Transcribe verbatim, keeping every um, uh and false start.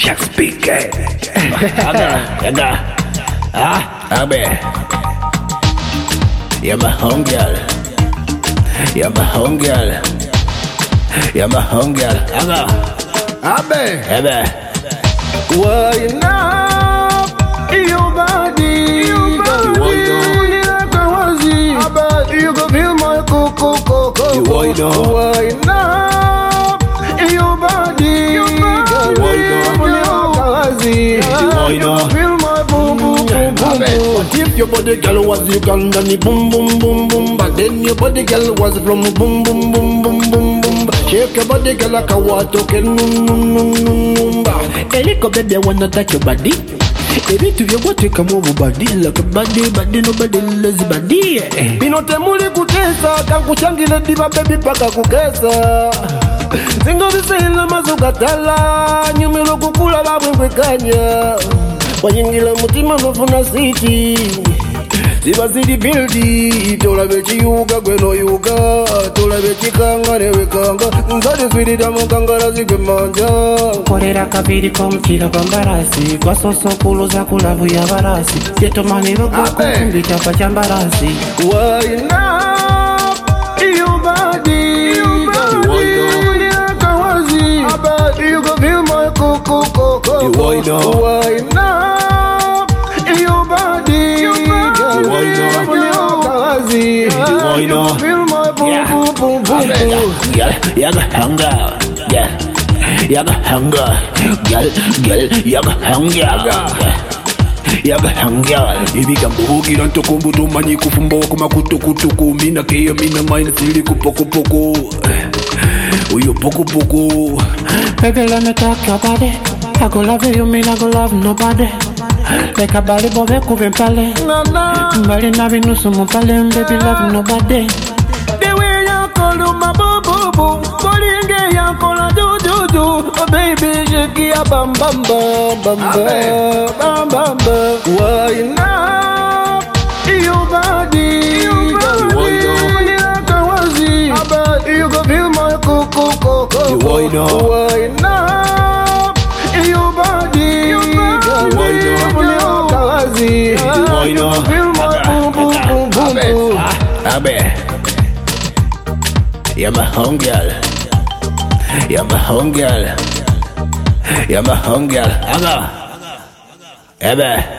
Jack speaker. Aga, aga. Ah, abe. You're my home girl. You're my home girl. You're my home girl. Aga. Abe. Abe. Why not? Your body, your body, you go feel my coco coco. Why not? Why not? Your body, your body, Why not? feel my boom boom boom boom. But if your body girl was Ugandan, boom boom boom boom. But then your body girl was from boom boom boom boom boom boom. Shake your body girl like a water can boom boom boom boom. Elico baby, I wanna touch your body. Every to your water come over body like a body, body nobody lazy body. Binote muli kutesa, kankushangile diva baby paka kukesa. Zingo visela mazukatala, nyumilo kukula babwe kanya. Wanyingila mutima nofuna city. Ziba zidi buildi, tola bechi yuga gweno yuga, tola bechi kanga newe kanga, nzade swidi damu kangara zikwe manja. Korera kabiri komtira bambarasi, kwa soso kuluza kulavu ya barasi, yeto maniro kukumbi chapa chambarasi. Why not? Your body, your body, kawazi, abadi you go feel my coco coco. Why not? Why not? Your body, your body, Why not? kawazi, Why not? feel my boom boom boom boom. Girl, you got hunger. Yeah. You got hunger. Girl, girl, you got hunger. Yaga hangyal Ibiga mbugi nanto kumbutu manyi kufumbo kuma kutu kutu kumina kaya mina maina sili kupoko poko Uyo poko poko. Baby, let me talk your body. I go love you, you mean I go love nobody. Like a body bobe kuven pale. Na na. Mbali na vinusu mupale, baby love nobody. The way you call you my boo boo boo, body nge you call do do do. Oh baby, shake ya bam bam bam bam bam bam bam. Why not? Your body, your body, kawazi. Abadi you go feel my coco coco. Why not? Why not? Your body, your body, kawazi. Why not? Feel my boom boom boom boom. Abe. You're my home girl. You're my home girl. You're my home girl. Aga. Abe.